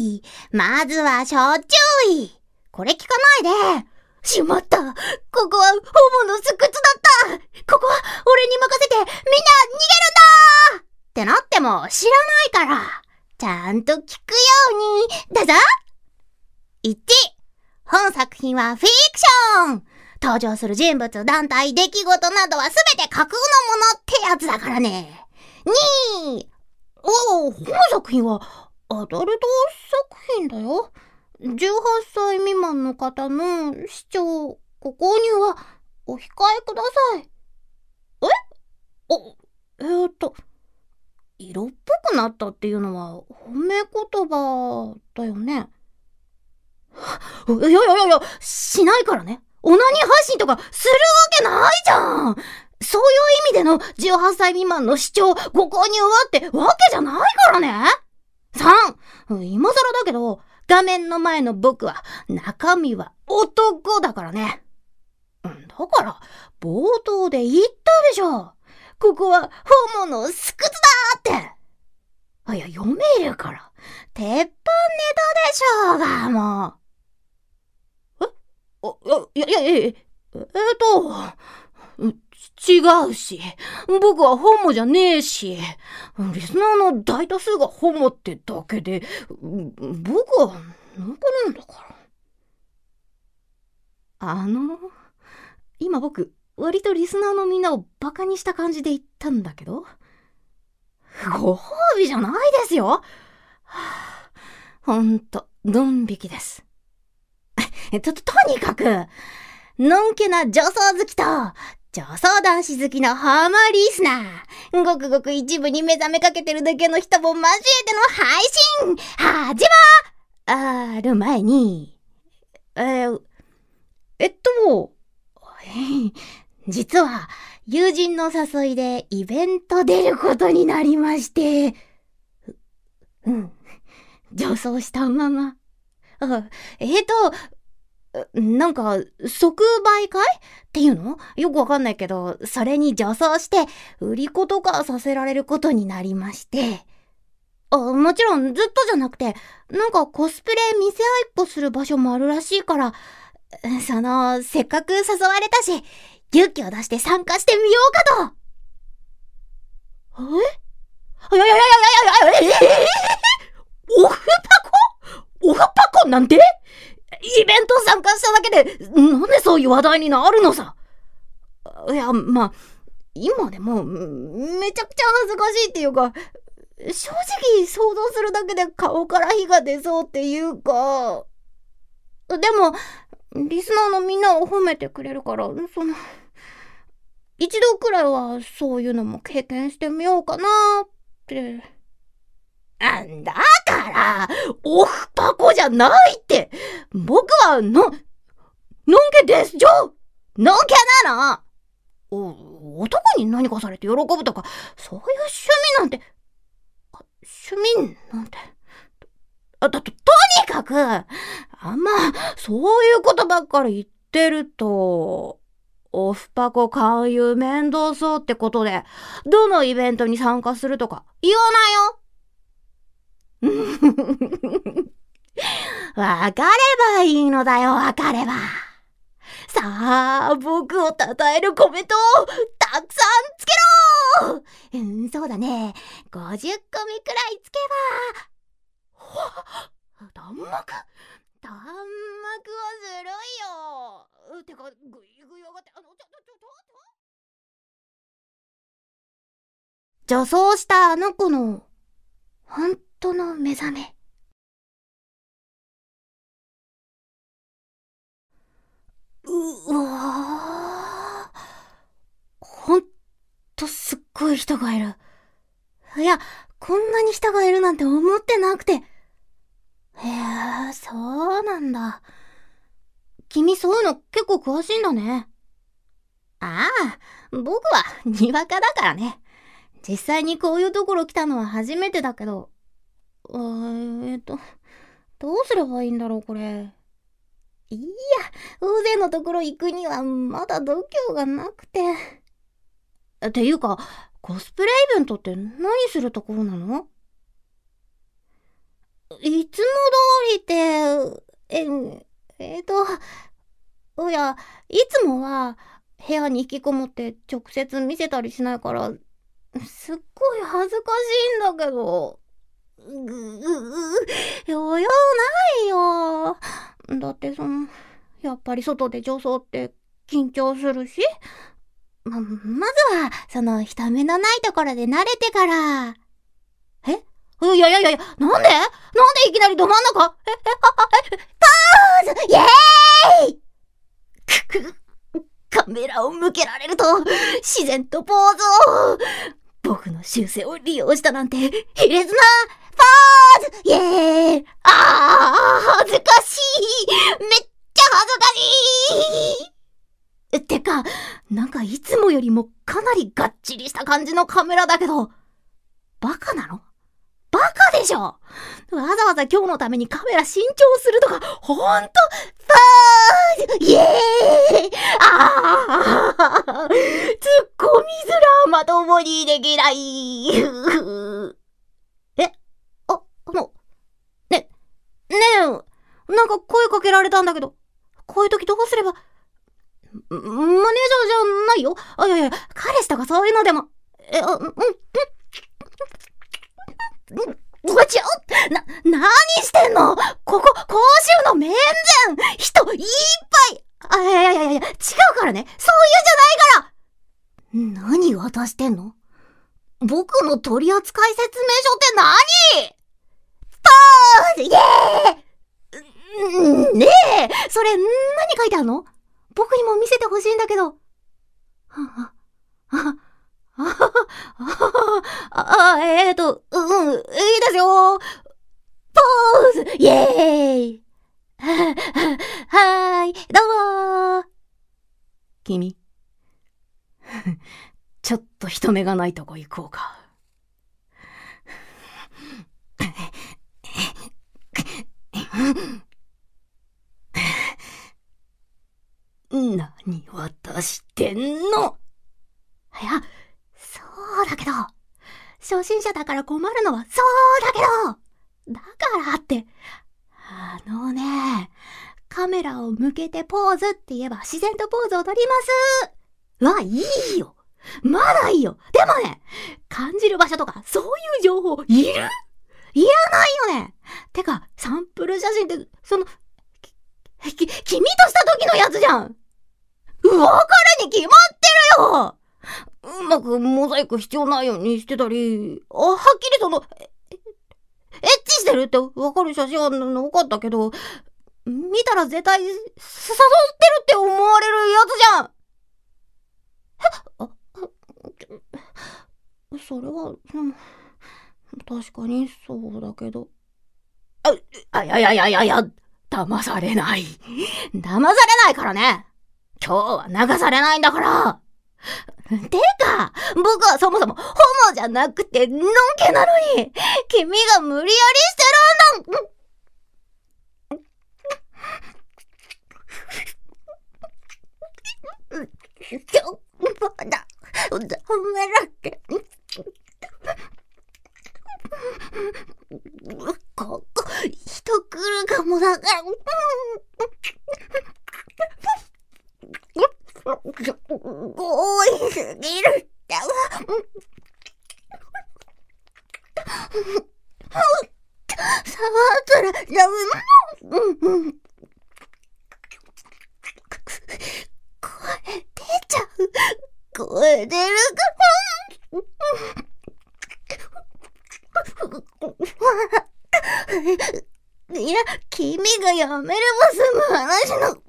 い。まずは初注意。これ聞かないで。しまった。ここはホモの巣窟だった。ここは俺に任せてみんな逃げるんだってなっても知らないから、ちゃんと聞くように。だぞ。1、本作品はフィクション。登場する人物、団体、出来事などはすべて架空のものってやつだからね。2、本作品はアダルト作品だよ。18歳未満の方の視聴、ご購入はお控えください。色っぽくなったっていうのは褒め言葉だよね。いや、しないからね。オナニー配信とかするわけないじゃん。そういう意味での18歳未満の視聴、ご購入はってわけじゃないからね。3、今更だけど、画面の前の僕は中身は男だからね。だから、冒頭で言ったでしょ。ここはホモの巣窟だって。いや、読めるから。鉄板ネタでしょうが、もう。違うし、僕はホモじゃねえし、リスナーの大多数がホモってだけで、僕はなんかなんだから。今僕、割とリスナーのみんなをバカにした感じで言ったんだけど、ご褒美じゃないですよ。ほんと、ドン引きです。とにかく、のんけな女装好きと、女装男子好きのホモリスナー、ごくごく一部に目覚めかけてるだけの人も交えての配信、始まる前に、実は、友人の誘いでイベント出ることになりまして、女装したまま。なんか、即売会っていうの？よくわかんないけど、それに女装して、売り子とかさせられることになりまして。もちろんずっとじゃなくて、なんかコスプレ見せ合いっこする場所もあるらしいから、せっかく誘われたし、勇気を出して参加してみようかと。オフパコなんて？イベント参加しただけで、なんでそういう話題になるのさ。いや、まあ、今でも、めちゃくちゃ恥ずかしいっていうか、正直想像するだけで顔から火が出そうっていうか、でも、リスナーのみんなを褒めてくれるから、一度くらいはそういうのも経験してみようかなって。だから、オフパコじゃないって。僕はのんけですじょ。のんけなの。男に何かされて喜ぶとか、そういう趣味なんて。とにかく、そういうことばっかり言ってると、オフパコ勧誘面倒そうってことで、どのイベントに参加するとか言わないよ。わかればいいのだよ、わかれば。さあ、僕を称えるコメントをたくさんつけろ。そうだね。50個目くらいつけば。弾幕はずるいよ。てか、ぐいぐい上がって、女装したあの子の、本当の目覚め。うわー。ほんとすっごい人がいる。いや、こんなに人がいるなんて思ってなくて。へえ、そうなんだ。君そういうの結構詳しいんだね。僕はにわかだからね。実際にこういうところ来たのは初めてだけど。どうすればいいんだろう、これ。いや、大勢のところ行くにはまだ度胸がなくて。っていうか、コスプレイベントって何するところなの？ いつも通りって、いや、いつもは部屋に引きこもって直接見せたりしないから、すっごい恥ずかしいんだけど。余裕ないよ。だってやっぱり外で女装って緊張するし。まずは、人目のないところで慣れてから。えいや、なんでいきなりど真ん中ポーズイエーイカメラを向けられると、自然とポーズを僕の習性を利用したなんて、卑劣なポーズイエーイ恥ずかしいめっちゃ恥ずかしいってか、なんかいつもよりもかなりがっちりした感じのカメラだけど、バカなの？バカでしょ。わざわざ今日のためにカメラ新調するとか、ほんと、パーイエーイツッコミすらまともにできない。ねえ、なんか声かけられたんだけど、こういう時どうすれば、マネージャーじゃないよ。いや、彼氏とかそういうのでも。何してんの？公衆の面前人いっぱい。いや、違うからね。そういうんじゃないから。何渡してんの？僕の取扱説明書って何？ポーズイエーイねえ、それ何書いてあるの？僕にも見せてほしいんだけど。いいですよ。ポーズイエーイはーい、どうも君。ちょっと人目がないとこ行こうか。何渡してんの？いや、そうだけど、初心者だから困るのはそうだけど、だからって、カメラを向けてポーズって言えば自然とポーズを取ります。いいよ。まだいいよ。でもね、感じる場所とかそういう情報いらないよね。てか、サンプル写真って、君とした時のやつじゃん。別れに決まってるよ。うまくモザイク必要ないようにしてたり、はっきりエッチしてるってわかる写真は多かったけど、見たら絶対誘ってるって思われるやつじゃん。それは、確かにそうだけど。いや、騙されない。騙されないからね。今日は流されないんだから。てか、僕はそもそもホモじゃなくてのんけなのに、君が無理やりしてるんだ。ダメだって。人来るかもだから。多いすぎるって。触ったらダメ。声出ちゃう。声出るから。いや、君がやめれば済む話の。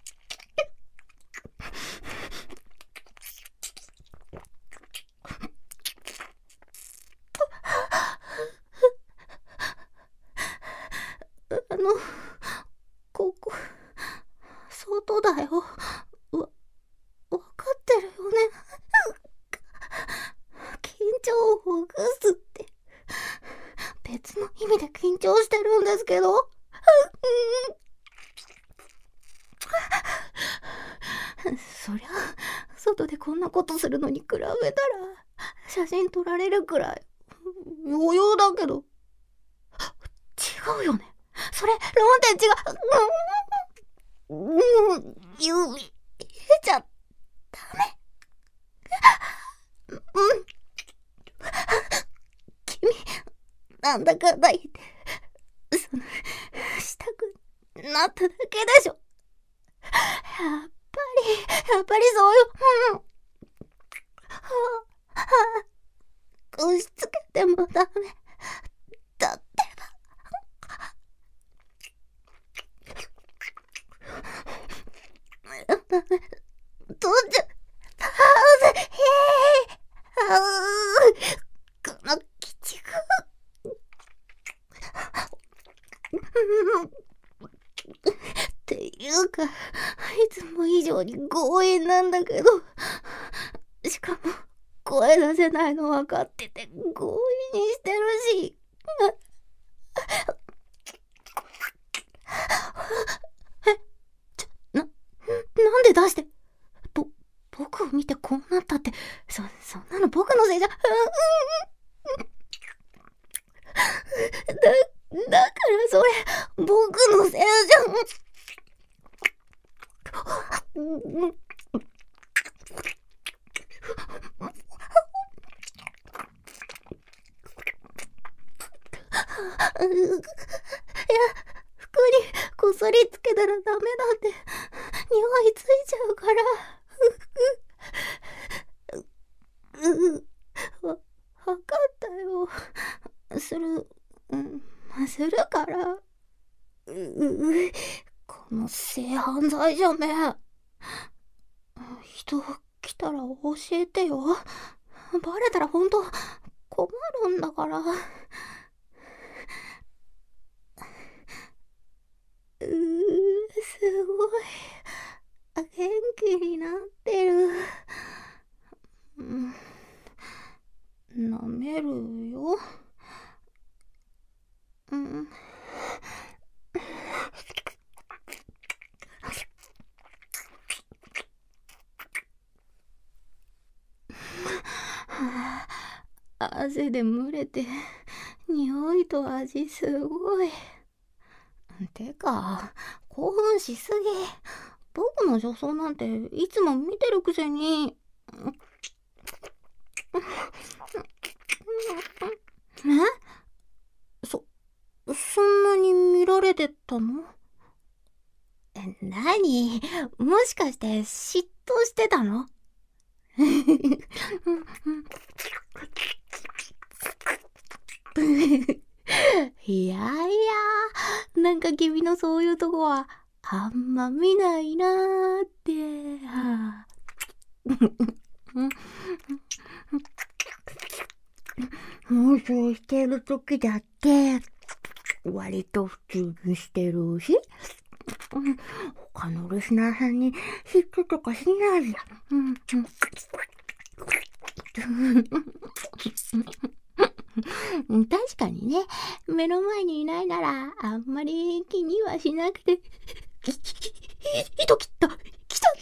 ここ、外だよ。わかってるよね。緊張をほぐすって。別の意味で緊張してるんですけど。そりゃ、外でこんなことするのに比べたら、写真撮られるくらい余裕だけど。違違うよね。それ、論点違う。指、ちゃダメ。君、なんだかんだ言って、したくなっただけでしょ。やっぱりそういう、押し付けてもダメ。だってば。どっち、この鬼畜。っていうか、いつも以上に強引なんだけど、しかも声出せないの分かってて強引にしてるし。なんで出して、僕を見てこうなったって、そんなの僕のせいじゃ、だからそれ、僕のせいじゃん。服にこそりつけたらダメだって匂いついちゃうから。わかったよ。するから。この性犯罪じゃね。人来たら教えてよ。バレたらほんと困るんだから。すごい。元気になってる。舐めるよ。汗で蒸れて、匂いと味すごい。てか、興奮しすぎ。僕の女装なんていつも見てるくせに。そんなに見られてたの？何？もしかして嫉妬してたの？いやいや、なんか君のそういうとこはあんま見ないなーって。妄想してる時だって割と普通にしてるし、他のリスナーさんに嫉妬とかしないじゃん。確かにね、目の前にいないならあんまり気にはしなくて。糸切った、来ちゃった。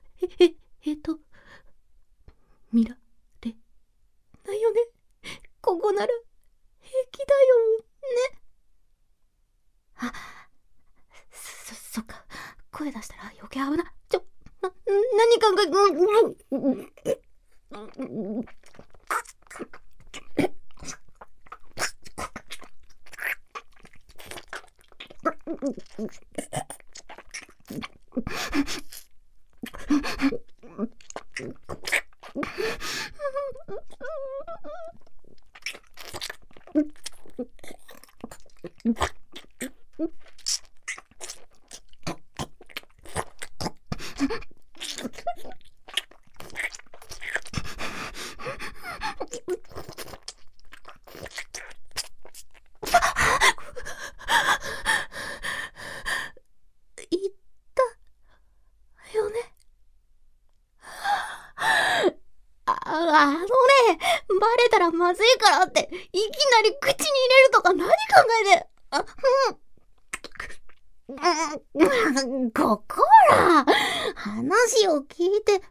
見られないよね。ここなら平気だよね。あ、そっか。声出したら余計危ない。何考え、バレたらまずいからっていきなり口に入れるとか何考えて。ここら話を聞いて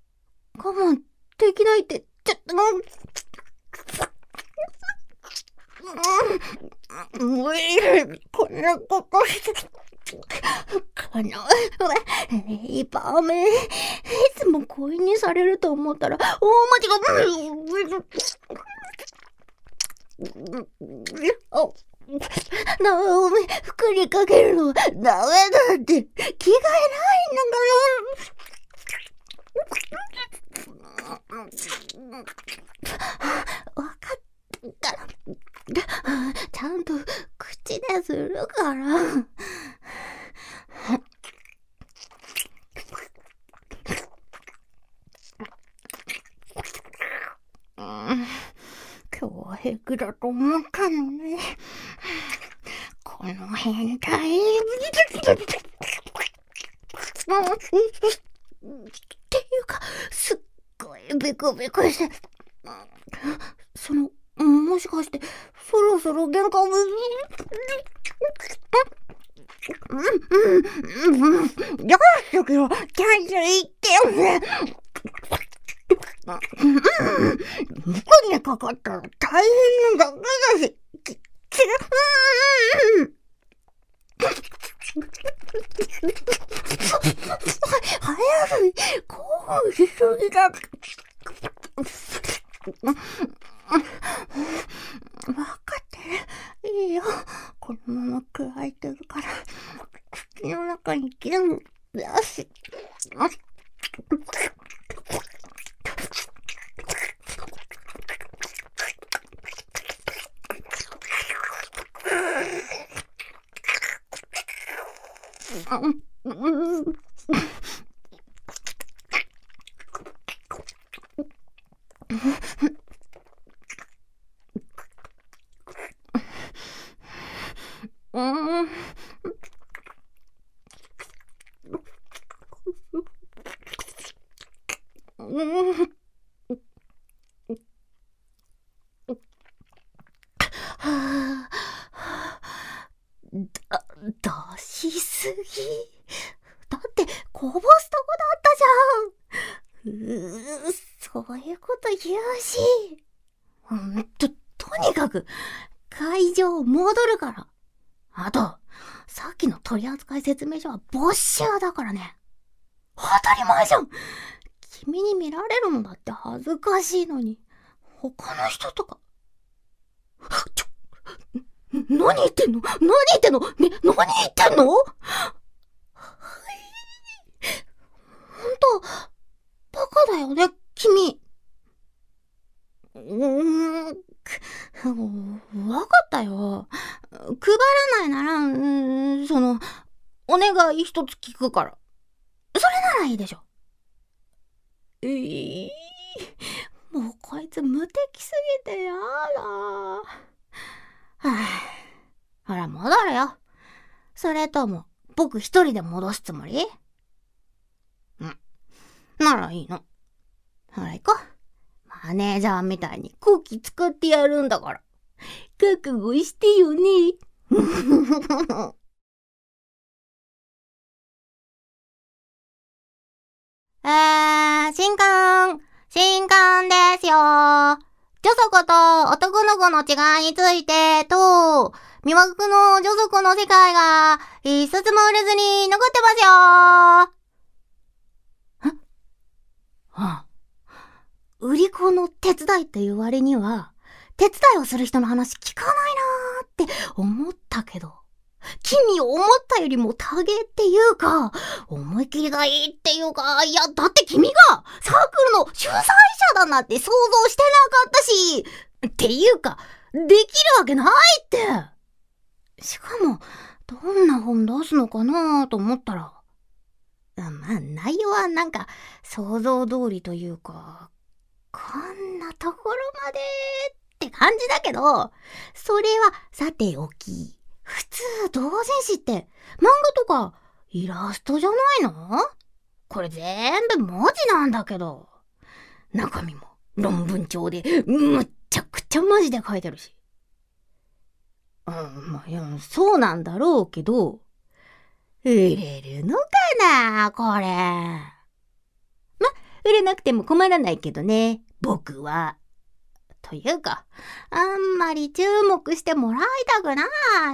我慢できないって、 こんなことして、いい場面、いつも恋にされると思ったら、大間違い。なおめ、服にかけるのはダメだって、着替えないんだから。わかったから。ちゃんと口でするから。今日は平気だと思ったのね。この変態。っていうか、すっごいビクビクして。もしかして、そろそろ玄関を。どうしとけよ、ちゃんと言ってよね。服にかかったら大変なだけだし。早い、興奮しすぎだ。分かってる。いいよ。このままくわえてるから。口の中に全部出し。出しすぎ。だってこぼすとこだったじゃん。そういうこと言うし。とにかく会場戻るから。あと、さっきの取扱説明書は没収だからね。当たり前じゃん。君に見られるのだって恥ずかしいのに、他の人とか。何言ってんの？何言ってんの？ね、何言ってんの？ほんと、バカだよね、君。わかったよ。配らないなら、お願い一つ聞くから。それならいいでしょ。もうこいつ無敵すぎてやだ。はぁ、ほら戻るよ。それとも僕一人で戻すつもり？ならいいの。ほら行こう。マネージャーみたいに空気作ってやるんだから。覚悟してよね。新刊ですよ。女族と男の子の違いについてと、魅惑の女族の世界が一冊も売れずに残ってますよ。売り子の手伝いって言う割には、手伝いをする人の話聞かないなーって思ったけど、君思ったよりも多芸っていうか、思い切りがいいっていうか、いや、だって君がサークルの主催者だなんて想像してなかったし、っていうか、できるわけないって。しかも、どんな本出すのかなと思ったら、まあ、内容はなんか想像通りというか、こんなところまでって感じだけど、それはさておき。普通同人誌って漫画とかイラストじゃないの？これ全部文字なんだけど。中身も論文帳でむっちゃくちゃマジで書いてるし。まあ、いや、そうなんだろうけど、売れるのかなこれ。売れなくても困らないけどね、僕は。 というか、あんまり注目してもらいたくない。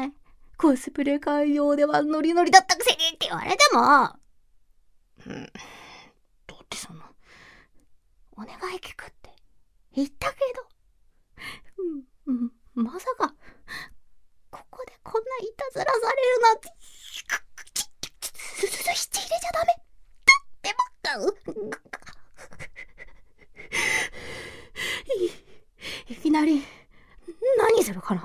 コスプレ会場ではノリノリだったくせにって言われても。だってお願い聞くって言ったけど、まさか、ここでこんないたずらされるなんて、スイッチ入れちゃダメってばっか。いきなり、何するかな？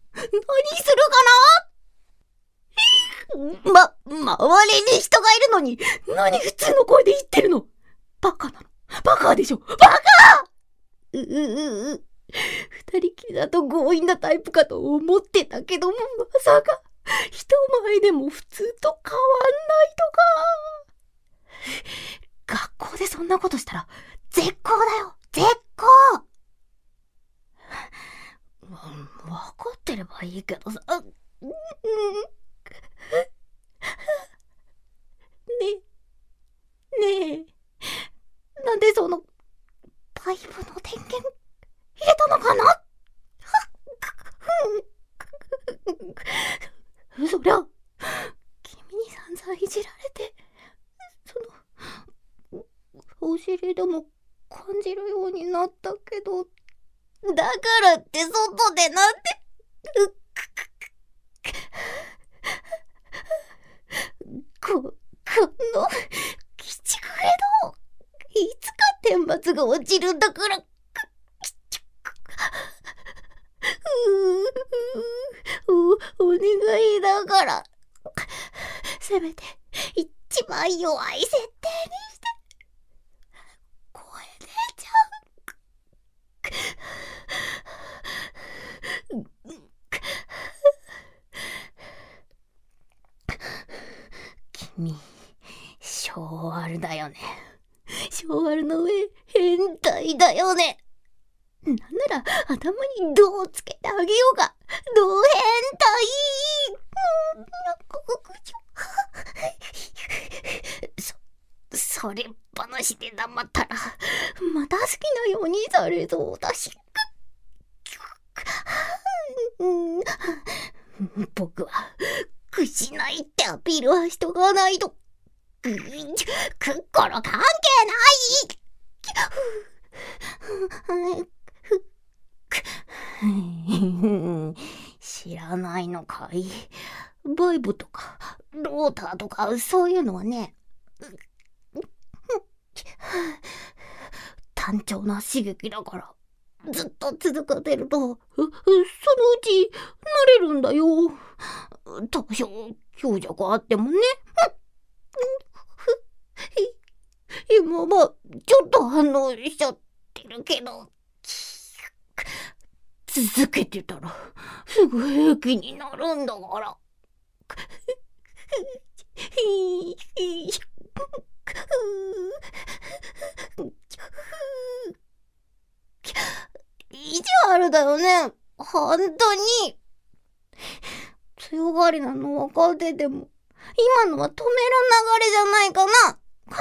周りに人がいるのに、何普通の声で言ってるの？バカなの？バカでしょ？バカ！二人きりだと強引なタイプかと思ってたけど、まさか、人前でも普通と変わんないとか。学校でそんなことしたら、絶交だよ！絶交！わかってればいいけどさ。ねえ、なんでパイプの電源入れたのかな？そりゃ、君に散々いじられて、お尻でも感じるようになったけど、だからって外でなんて、この、鬼畜への、いつか天罰が落ちるんだから、お願いだから、せめて一番弱い設定にして、声出ちゃう。君、小アルだよね。小アルの上、変態だよね。なんなら頭に銅をつけてあげようが。銅変態。それっぱなしで黙ったら、また好きなようにされそうだし。僕は、屈しないってアピールはしとかないと。心関係ない。知らないのかい？バイブとかローターとかそういうのはね、単調な刺激だから、ずっと続かせるとそのうち慣れるんだよ。多少強弱あってもね。今はちょっと反応しちゃってるけど、続けてたらすぐ平気になるんだから。意地悪だよね、本当に。強がりなの分かってても、今のは止める流れじゃないかな。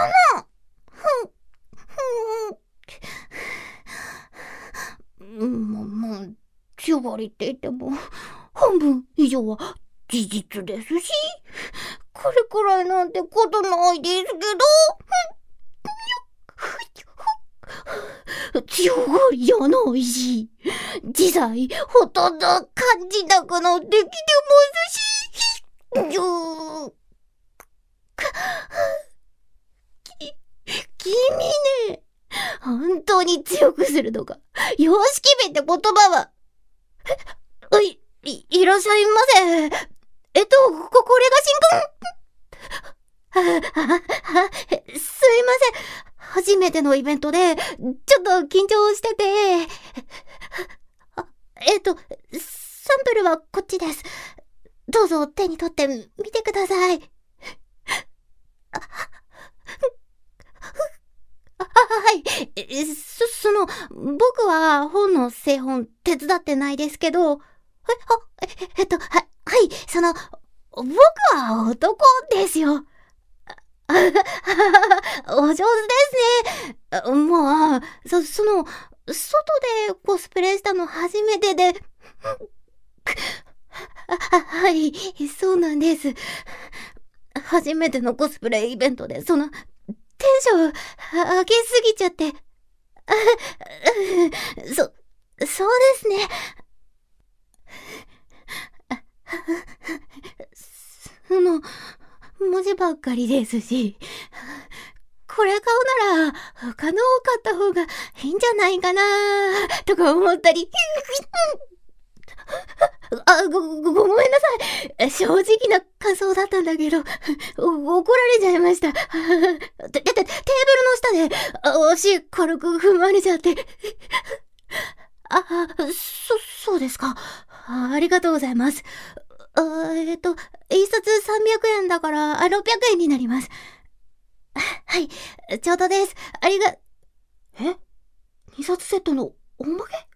もう強がりって言っても半分以上は事実ですし、これくらいなんてことないですけど、強がりじゃないし、実際ほとんど感じなくなってきてますし、君ね、本当に強くするのか。様式美って言葉は、いらっしゃいませ。これが新君。すいません。初めてのイベントで、ちょっと緊張してて。サンプルはこっちです。どうぞ手に取ってみてください。はい。僕は本の製本手伝ってないですけど、はい、僕は男ですよ。お上手ですね。まあ、 外でコスプレしたの初めてで。はい、そうなんです。初めてのコスプレイベントで、テンション上げすぎちゃって。そうですね。文字ばっかりですし、これ買うなら他のを買った方がいいんじゃないかなとか思ったり。ごめんなさい。正直な感想だったんだけど、怒られちゃいました。テーブルの下で足軽く踏まれちゃって。そうですか。ありがとうございます。一冊300円だから600円になります。はい、ちょうどです。え？ 2 冊セットのおまけ？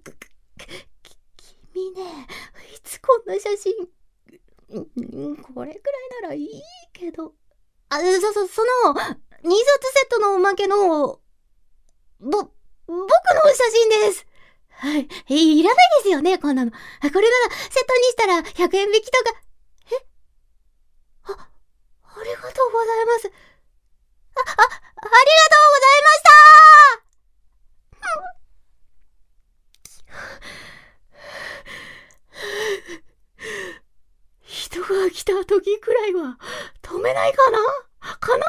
君ね、いつこんな写真。これくらいならいいけど。その、2冊セットのおまけの、僕の写真です。はい。いらないですよね、こんなの。これなら、セットにしたら100円引きとか。ありがとうございます。ありがとうございました人が来た時くらいは止めないかな本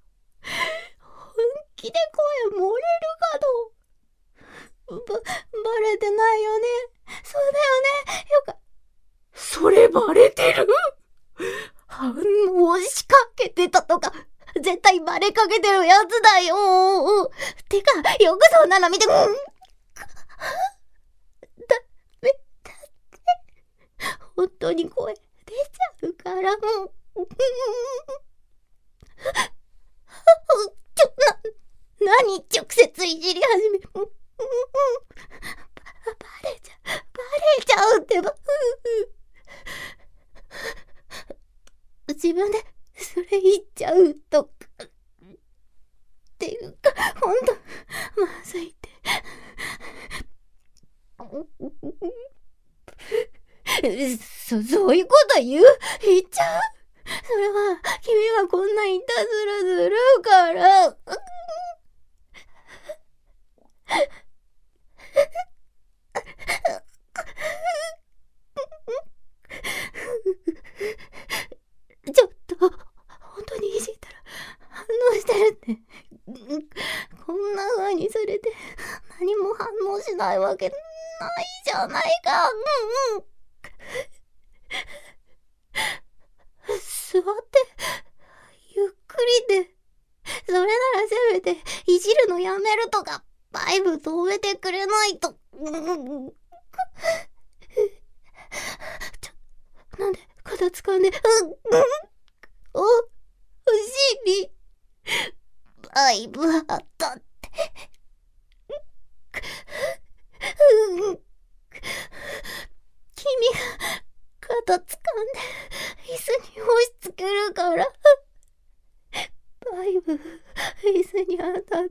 気で声漏れるかと。バレてないよね。そうだよね。それバレてる？反応しかけてたとか、絶対バレかけてるやつだよ。てか、よくそんなの見て、ダメだって。本当に声出ちゃうから。何直接いじり始め。バレちゃうってば。自分でそれ言っちゃうとか。っていうか、ほんと、まずいって。そういうこと言っちゃう？それは、君がこんないたずらするから。ちょっと、本当にいじったら反応してるって。こんな風にされて何も反応しないわけないじゃないか。座ってゆっくりで、それならせめていじるのやめるとかバイブ止めてくれないと。なんで肩掴んで、お尻バイブあったって。君が肩掴んで椅子に押し付けるからバイブ椅子に当たって。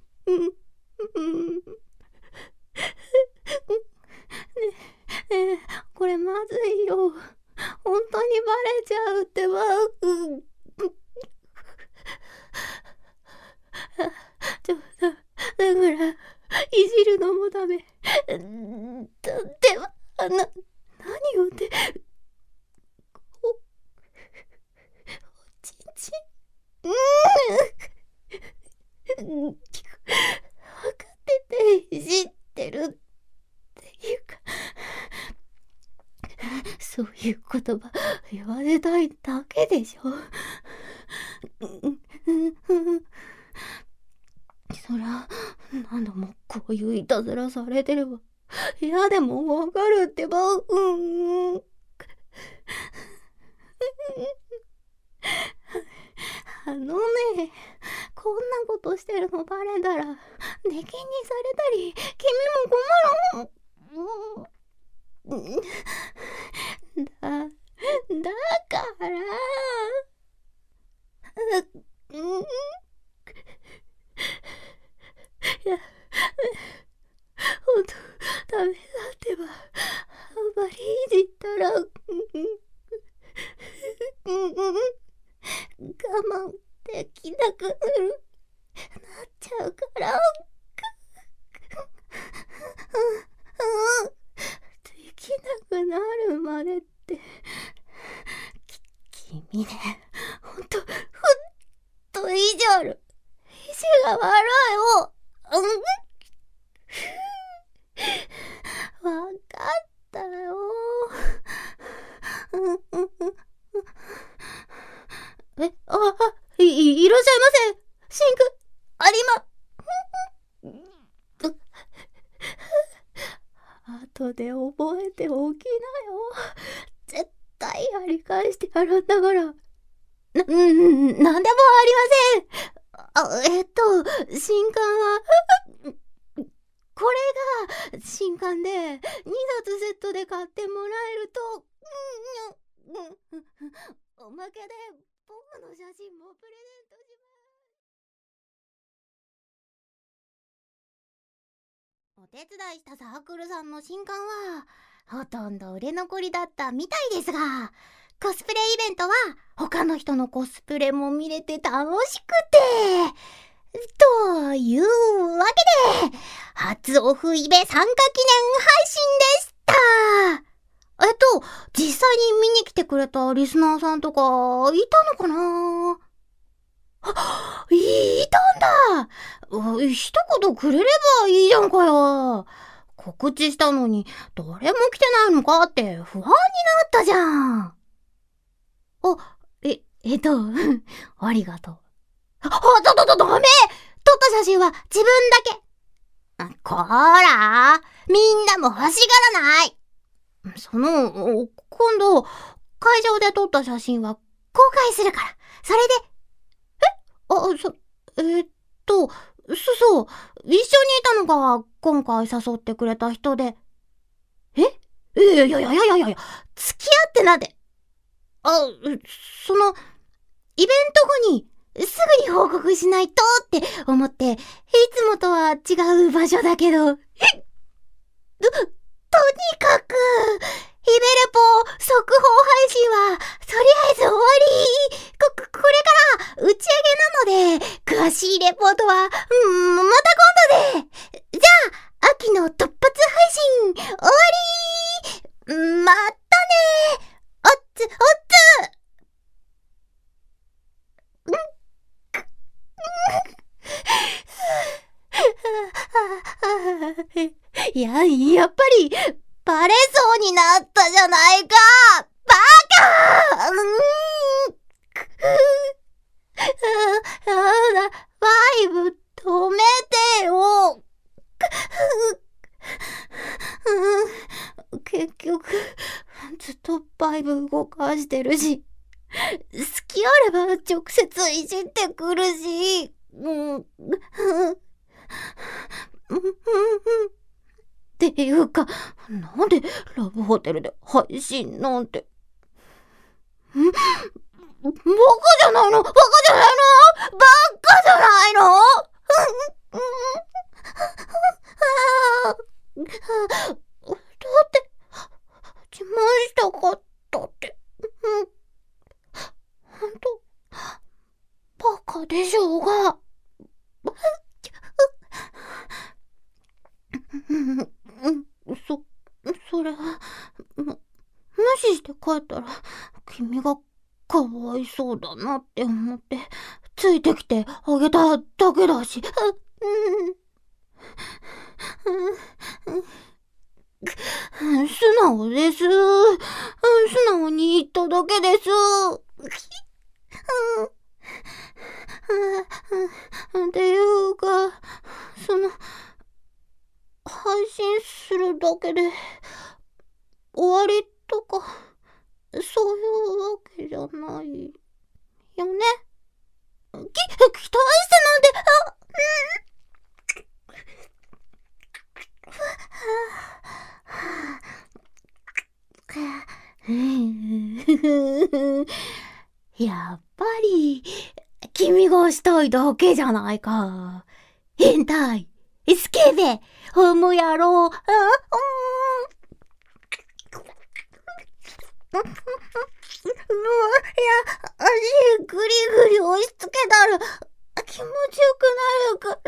ねえ、これまずいよ。本当にバレちゃうってば。だからいじるのもダメ。だってば何をっておちんちん分かってていじってるっていうか、そういう言葉言われたいだけでしょ。そら、何度もこういういたずらされてれば嫌でもわかるってば。こんなことしてるのバレたら出禁にされたり君も困る。だから慢できなくなっちゃうから。できなくなるまでって。君ね、ほんと意地悪。意地が悪いよ。わかったよ。いらっしゃいませ。シンク、有馬。後で覚えておきなよ。絶対やり返してやるんだから。なんでもありません。新刊は、これが新刊で2冊セットで買ってもらえると、おまけで僕の写真もプレゼントします。お手伝いしたサークルさんの新刊はほとんど売れ残りだったみたいですが、コスプレイベントは他の人のコスプレも見れて楽しくて、というわけで初オフイベ参加記念配信でした。実際に見に来てくれたリスナーさんとかいたのかな？いたんだ。一言くれればいいじゃんかよ。告知したのに誰も来てないのかって不安になったじゃん。ありがとう。ダメ！撮った写真は自分だけ。こら、みんなも欲しがらない。今度、会場で撮った写真は公開するから。それで、そう、一緒にいたのが今回誘ってくれた人で。いや、付き合ってなんで。イベント後にすぐに報告しないとって思って、いつもとは違う場所だけど。とにかく、イベレポ速報配信は、とりあえず終わり。これから打ち上げなので、詳しいレポートは、また今度で。じゃあ、秋の突発配信、終わり。またね。おっつ。やっぱり、バレそうになったじゃないか。バカ！バイブ止めてよ。結局、ずっとバイブ動かしてるし、好きあれば直接いじってくるし、っていうか、なんでラブホテルで配信なんて。バカじゃないのだって自慢したかったって。ほんとバカでしょうが。それは無視して帰ったら君がかわいそうだなって思ってついてきてあげただけだし。素直です。素直に言っただけです。っていうか、配信するだけで終わりとかそういうわけじゃないよね。期待してなんで。やっぱり君がしたいだけじゃないか。変態、スケベ、ホモ野郎。 ぐりぐり押し付けたら気持ちよくなるから。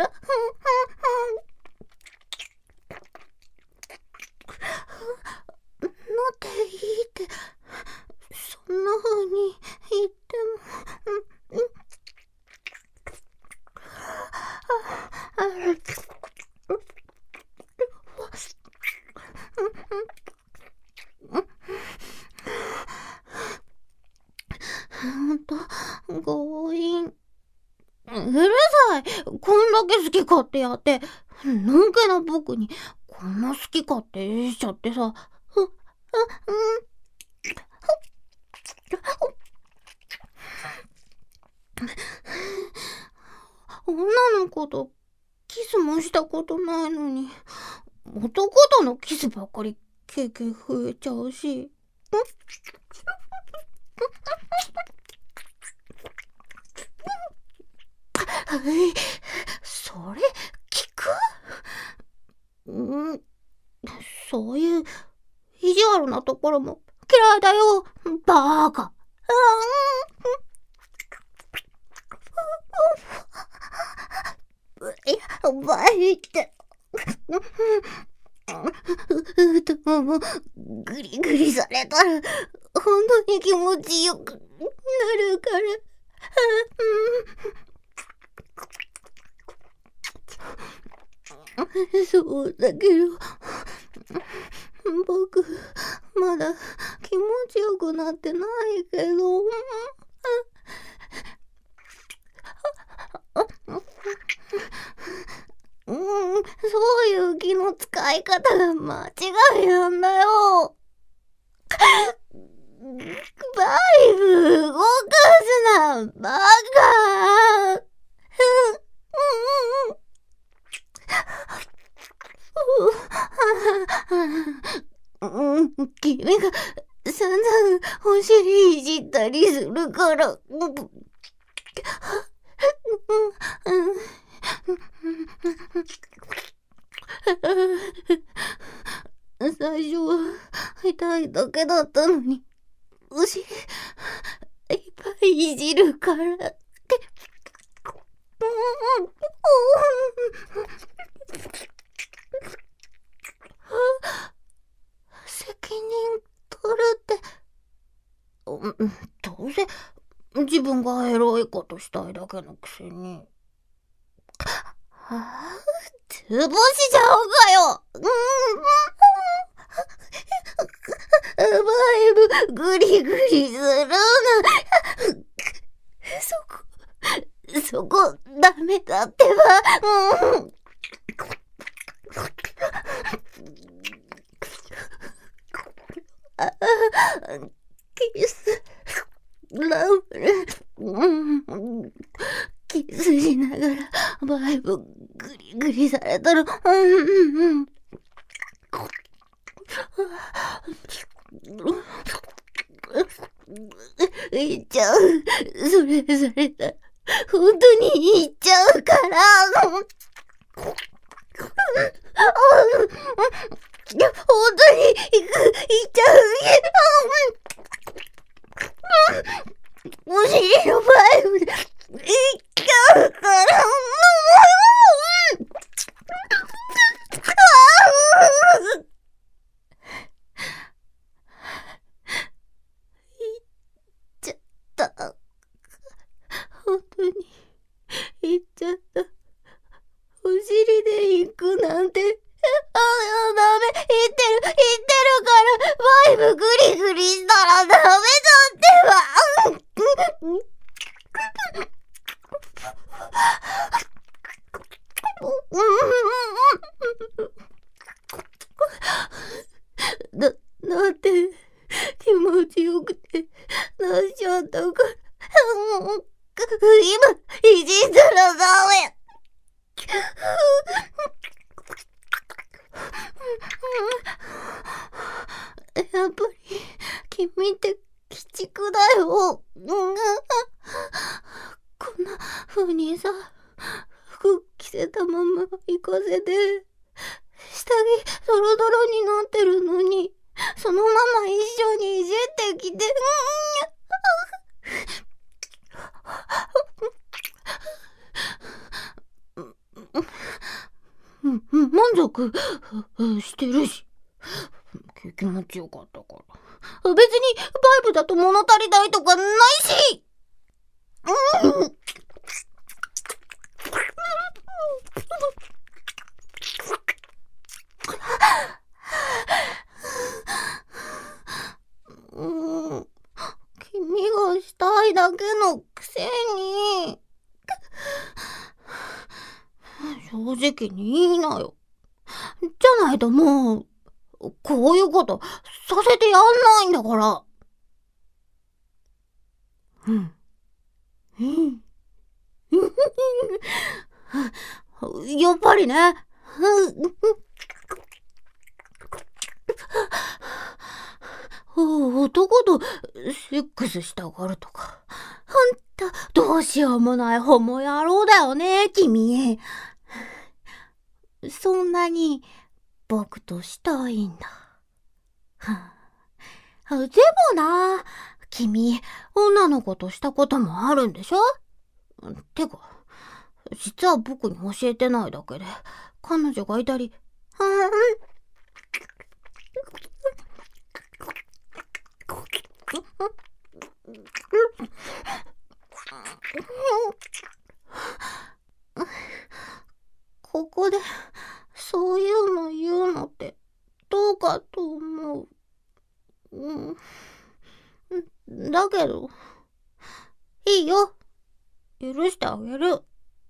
なっていいって、そんな風に言っても。ほんと、強引。うるさい。こんだけ好き勝手やって、のんけな僕にこんな好き勝手しちゃってさ。女の子とキスもしたことないのに、男とのキスばっかり経験増えちゃうし。それ聞く？そういう意地悪なところも嫌いだよ、バーカ。やばいって。太ももグリグリされたら本当に気持ちよくなるから。そうだけど、僕まだ気持ちよくなってないけど。そういう気の使い方が間違いなんだよ。バイブ動かすな、バカ。君が散々お尻いじったりするから。最初は痛いだけだったのに、お尻いっぱいいじるから。責任取るって、どうせ自分がエロいことしたいだけのくせに。図星じゃおうかよ。バイブグリグリするな。そこダメだってば。キスラブレ、キスしながらバイブグリグリされたら、いっちゃう。それだ。本当にいっちゃうから。本当にいっちゃう。お尻のバイブでいっちゃうから。本当に行っちゃった。お尻で行くなんて。ダメ。言ってるから。バイブグリグリしたらダメだってば。だって気持ちよくてなっちゃったから。今いじったらダメ。やっぱり君って鬼畜だよ。こんな風にさ、服着せたまま行かせて、下着ドロドロになってるのに、そのまま一緒にいじってきて、 足してるし。気持ちよかったから。別にバイブだと物足りないとかないし。君がしたいだけのくせに。正直に言いなよ。じゃないともう、こういうことさせてやんないんだから。やっぱりね。男とセックスしたがるとか。ほんと、どうしようもないホモ野郎だよね、君。そんなに僕としたいんだ。でもな、君、女の子としたこともあるんでしょ？てか、実は僕に教えてないだけで、彼女がいたり、ここでそういうの言うのってどうかと思う。だけど、いいよ。許してあげる。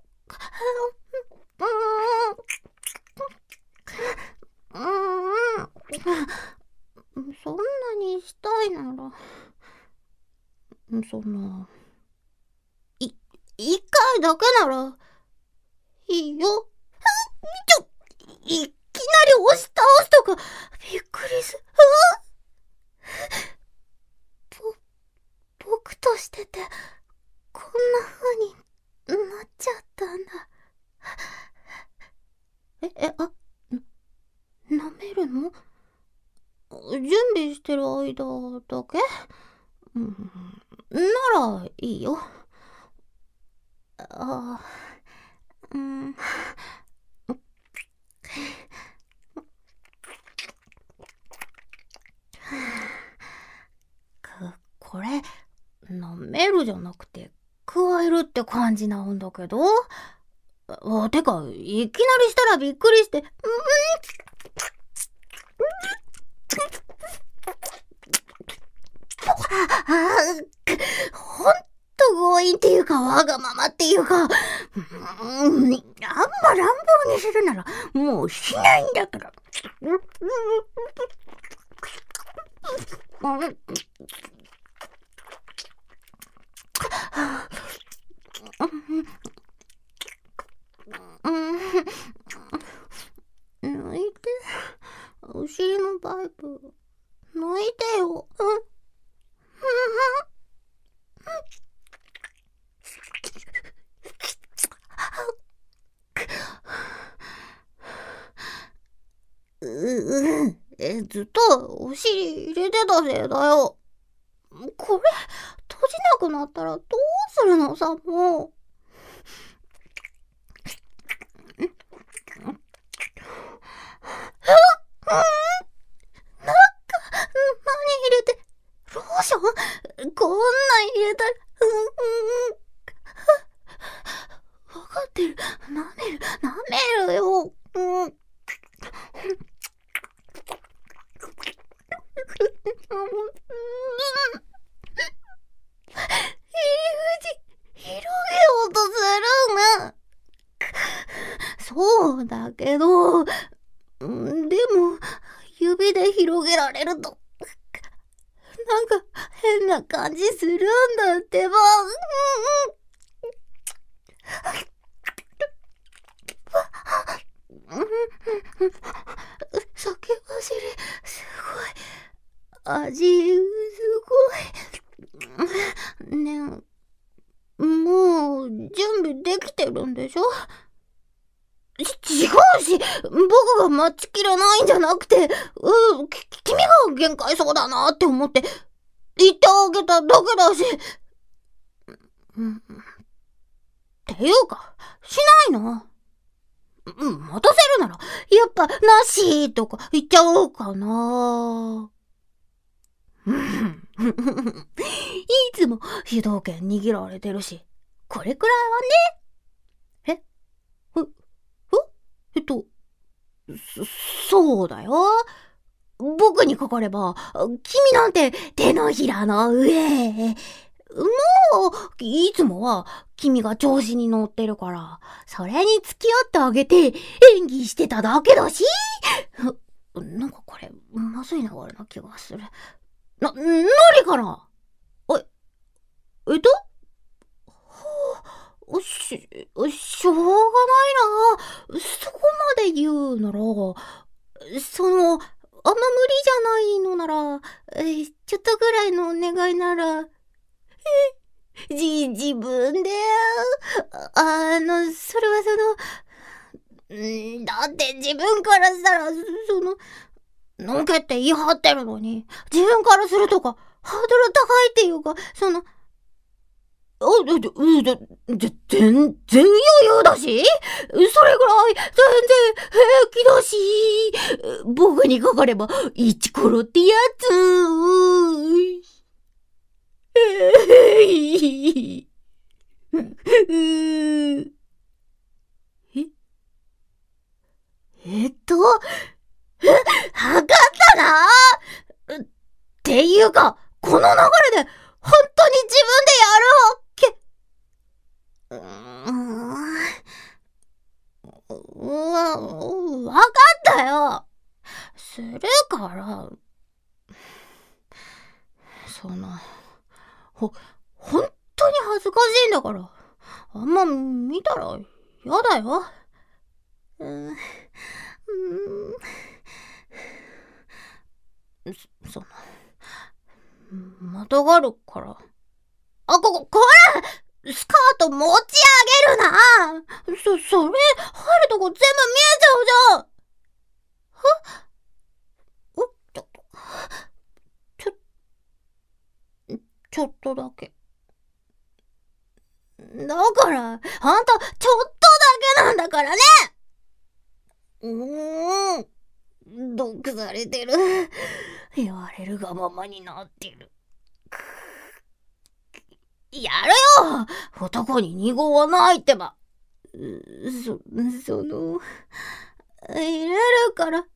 そんなにしたいなら、一回だけなら、いいよ。いきなり押し倒すとか、びっくりす。僕としてて、こんな風になっちゃったんだ。舐めるの？準備してる間だけ？ならいいよ。これ、舐めるじゃなくて、加えるって感じなんだけど。てか、いきなりしたらびっくりして、ほんと強引っていうか、わがままっていうか、あんま乱暴にするなら、もうしないんだから。抜いて、お尻のパイプ抜いてよ。ずっとお尻入れてたせいだよ。これ閉じなくなったらどうするのさ、もう。何入れて、ローションこんなん入れたら、わかってる。舐めるよ。広げようとするな。そうだけど、でも、指で広げられると、なんか変な感じするんだってば。酒走り、すごい。味、すごい。ねえ、もう、準備できてるんでしょ？違うし、僕が待ちきれないんじゃなくて、君が限界そうだなって思って言ってあげただけだし。っていうか、しないの？ 待たせるなら、やっぱ、なしとか言っちゃおうかな。いつも主導権握られてるし、これくらいはね。そうだよ。僕にかかれば、君なんて手のひらの上。もう、いつもは君が調子に乗ってるから、それに付き合ってあげて演技してただけだし。なんかこれ、まずい流れな気がする。なにかな。しょうがないな。そこまで言うなら、あんま無理じゃないのなら、ちょっとぐらいのお願いなら、自分で、それはだって自分からしたら、のけって言い張ってるのに、自分からするとか、ハードル高いっていうか、全然余裕だし、それぐらい全然平気だし、僕にかかれば、イチコロってやつ。測ったな。っていうか、この流れで、本当に自分でやるわけ。わかったよ。するから、本当に恥ずかしいんだから、あんま見たらやだよ。またがるから。これスカート持ち上げるな。それ、入るとこ全部見えちゃうじゃん。ちょっとだけ。だから、あんた、ちょっとだけなんだからね。毒されてる。言われるがままになってる。やるよ。男に二号はないってば。入れるから。やっ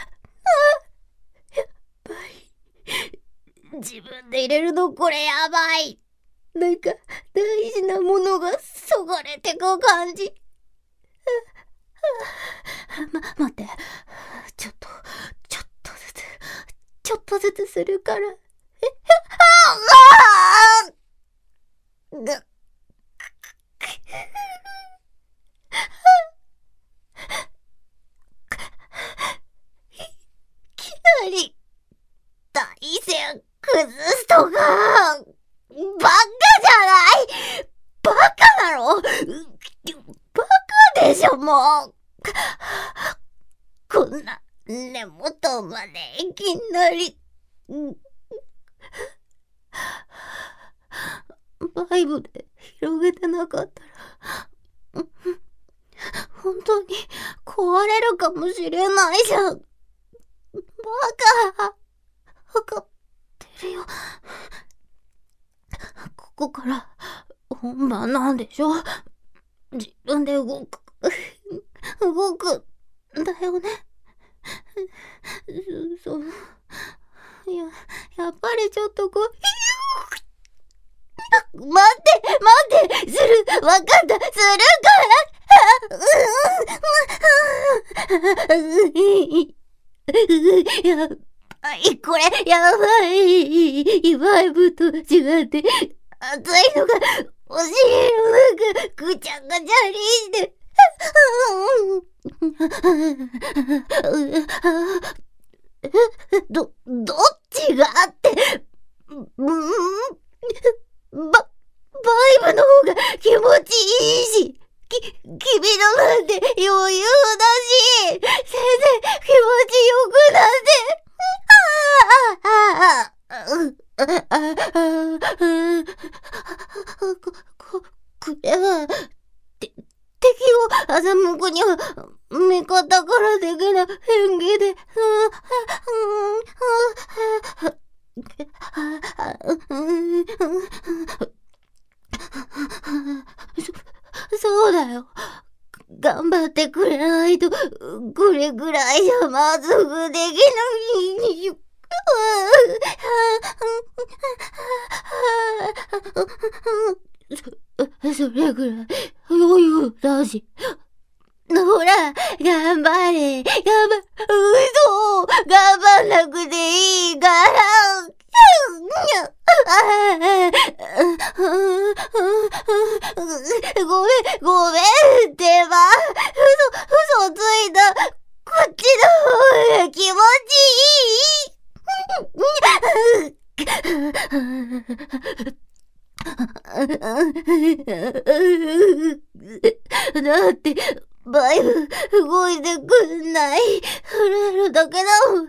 ぱり。自分で入れるのこれやばい。なんか大事なものがそがれてく感じ。待って。ちょっとずつするから。いきなり大線崩すとか、バカじゃない。バカだろ。バカでしょ、もう。こんな根元までいきなり。バイブで広げてなかったら、本当に壊れるかもしれないじゃん。バカ。わかってるよ。ここから本番なんでしょ。自分で動くんだよね。やっぱりちょっと待ってする。わかった、するからやばい、これやばい。バイブと違って熱いのがお尻の中ぐちゃぐちゃにしてどっちがって、バイブの方が気持ちいいし、君のなんて余裕だし、全然気持ちよくなって、これは、敵を欺くには、味方からできない演技で、そうだよ。頑張ってくれないと、これぐらいじゃ満足できない。それぐらい余裕だし。ほら、頑張れ。嘘。頑張んなくていいから。ごめんってば。嘘ついた。こっちの方が気持ちいい。だって、バイブ動いてくんない。触れるだけだもん。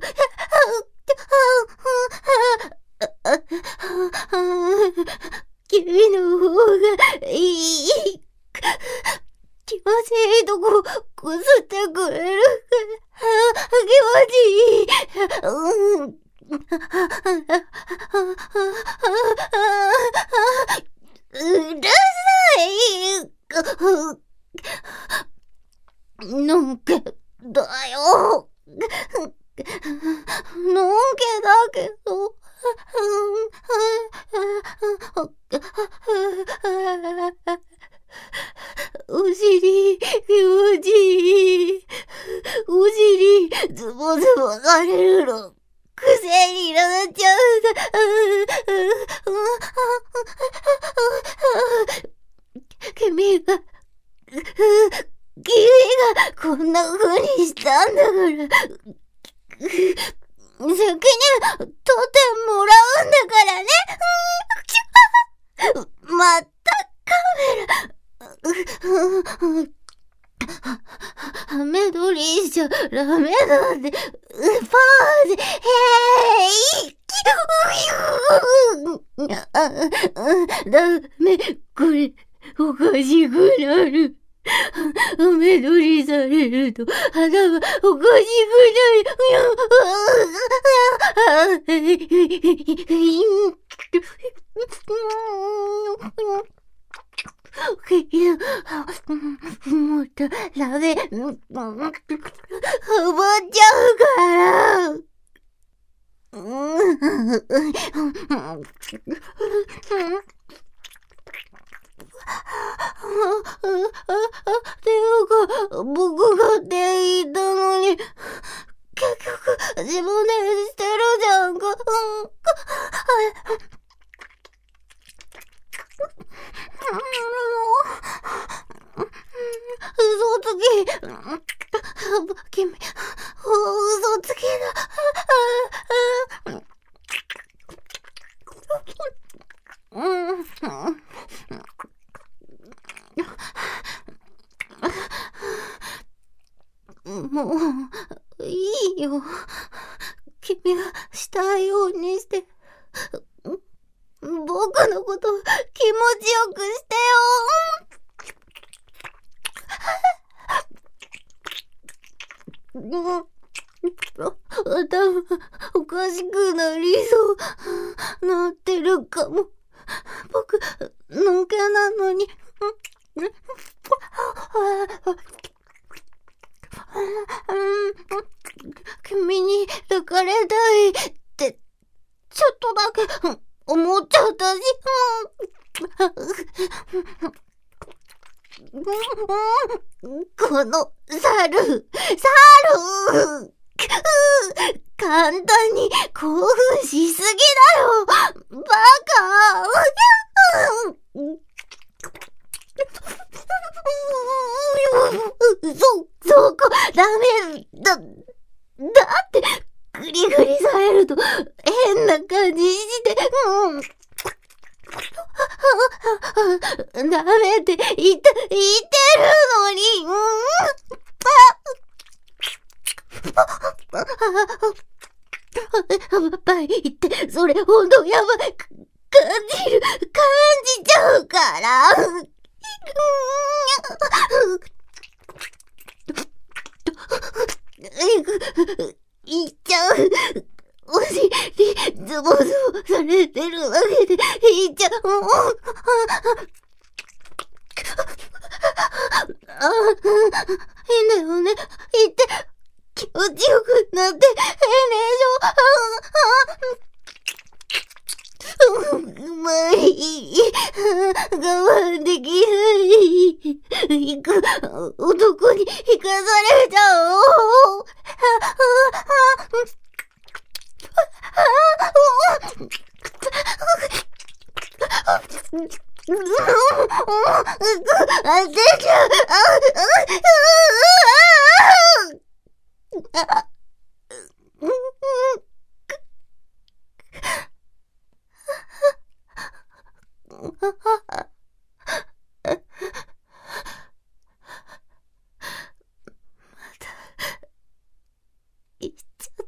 君の方がいい。気持ちいいとここすってくれるから気持ちいい。うるさい。のんけだよ。のんけだけど。お尻気持ちいい。お尻ズボズボされるの癖になっちゃうんだ。君がこんな風にしたんだから、責任取ってもらうんだからね。またカメラ。ハメ撮りしちゃダメなんで、パーで、ダメ、これ、おかしくなる。ハメ撮りされると、鼻はおかしくなる。もっとダメ、はまっちゃうから。ていうか、僕がって言ったのに、結局自分でしてるじゃんか。嘘つき。君、嘘つきだ。もう、いいよ。君がしたいようにして。僕のこと気持ちよくしてよ。頭おかしくなりそうなってるかも。僕のんけなのに。君に抱かれたいってちょっとだけ思っちゃったし。この猿簡単に興奮しすぎだよ、バカ。そこダメだってグリグリされると変な感じして、ダメって言ってるのに、バイってそれほんとやばい、感じちゃうから。 いっちゃう。変だよね。言って、気持ちよくなって、変でしょ。無理。我慢できない。男に引かされちゃおう。言っちゃった。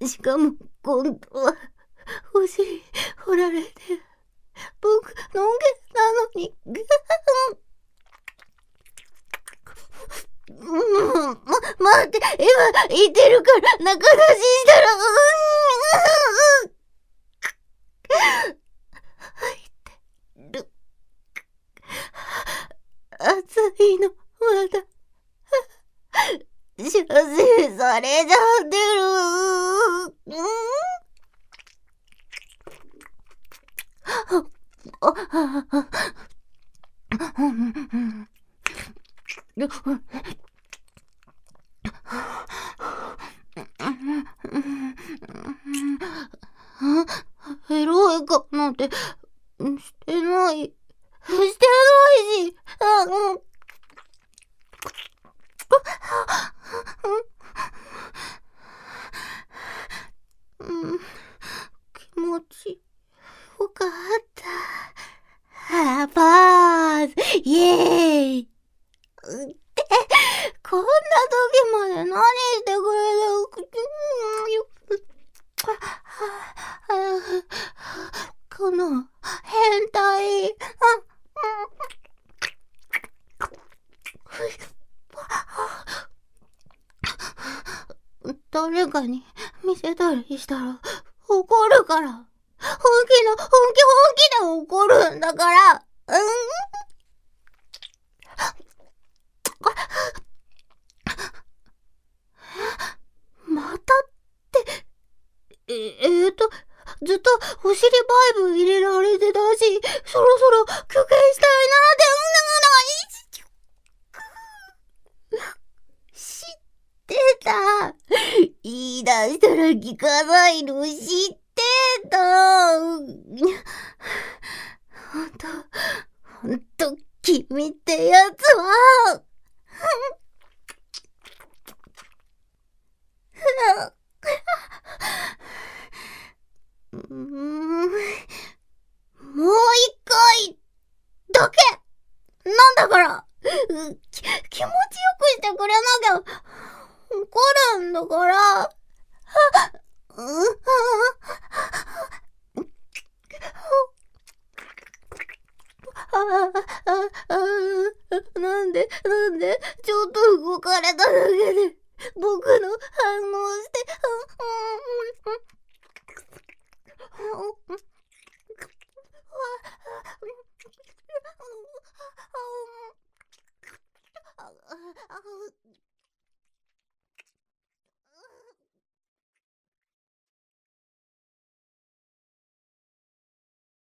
しかも今度はお尻掘られて僕のんけなのに待って、今言ってるから仲出ししたら入ってる。熱いのまだ射精されちゃってる。エロい顔なんてしてない。してないし。気持ちよかった。パーズイエーイってこんな時まで何してくれたこの変態。誰かに見せたりしたら怒るから。本気で怒るんだから。またって、ずっとお尻バイブ入れられてたし、そろそろ休憩したいなって知ってた。言い出したら聞かないの知ってた。ほんと、君ってやつは。もう一回だけなんだから気持ちよくしてくれなきゃ怒るんだから。なんでちょっと動かれただけで僕の反応して